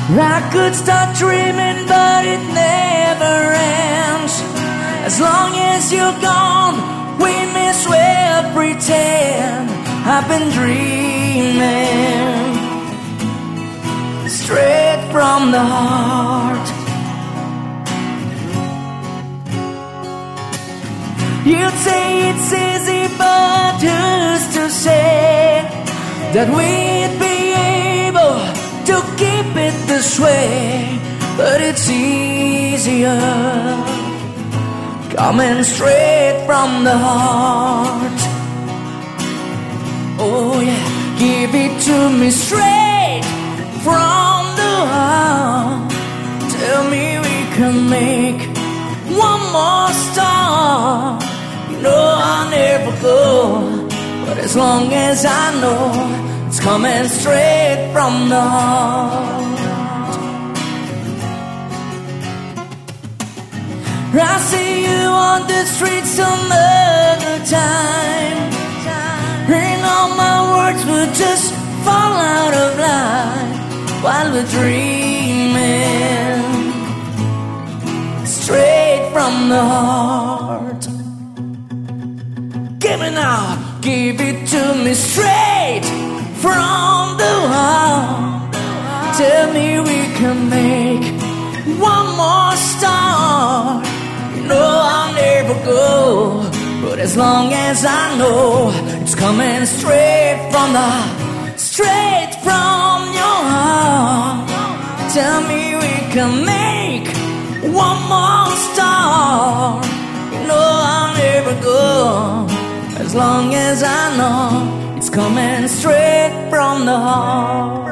I could start dreaming, but it never ends. As long as you're gone, we may swear, pretend I've been dreaming straight from the heart. You'd say it's easy, but who's to say that we'd be able to keep it this way? But it's easier coming straight from the heart. Oh yeah, give it to me straight from the heart. Tell me we can make one more start. You know I'll never go, but as long as I know it's coming straight from the heart. I see you on the street some other time, and all my words would just fall out of line while we're dreaming straight from the heart. Give me now, give it to me straight from the heart. Tell me we can make one more start. You know I'll never go, but as long as I know it's coming straight from your heart. Tell me we can make one more start. You know I'll never go, as long as I know it's coming straight from the heart.